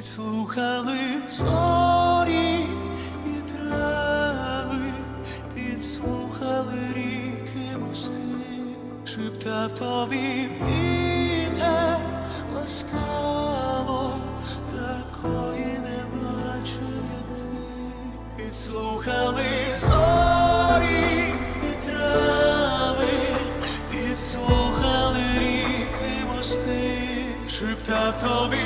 Підслухали зорі і трави, підслухали ріки, мости, шептав тобі вітер ласкаво, такої не бачив, як ти. Підслухали зорі і трави, підслухали ріки, мости, шептав тобі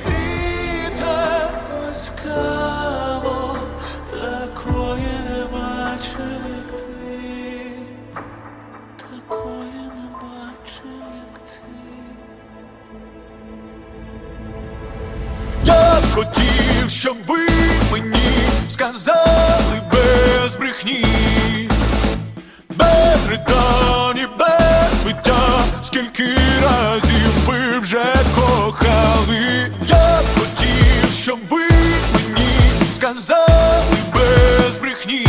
ласкаво, такої не бачив, як ти, такої не бачив, як ти. Я б хотів, щоб ви мені сказали без брехні, без ридань і без виття, скільки разів ви вже кохали. Я б хотів, щоб ви мені сказали без брехні,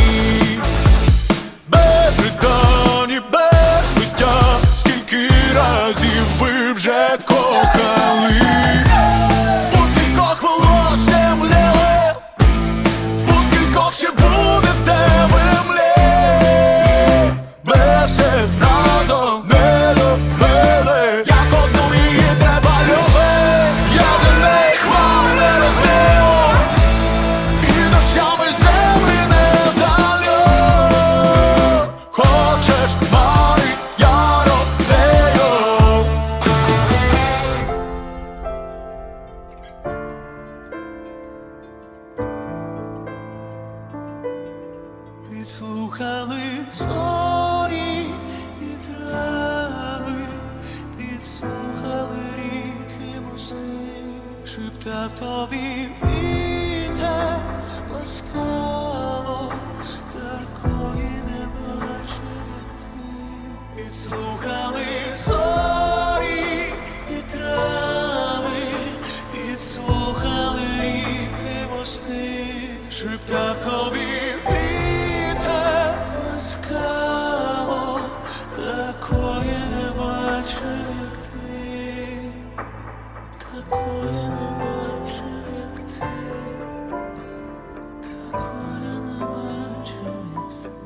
без ридань і без виття, скільки разів ви вже кохали. У скількох волоссям мліли, у скількох ще будете ви млі, все разом не любили, як одну її треба любити. Я для неї хмар не розвію, і дощами землі не залю. Хочеш хмари, я розсею. Підслухали зорі і трави, підслухали ріки, мости, шептав тобі вітер ласкаво, такої не бачив, як ти. Підслухали зорі і трави, підслухали ріки, мости, шептав тобі ласкаво, такої не бачив, як ти, такої не бачив, як ти, такої не бачив, як ти.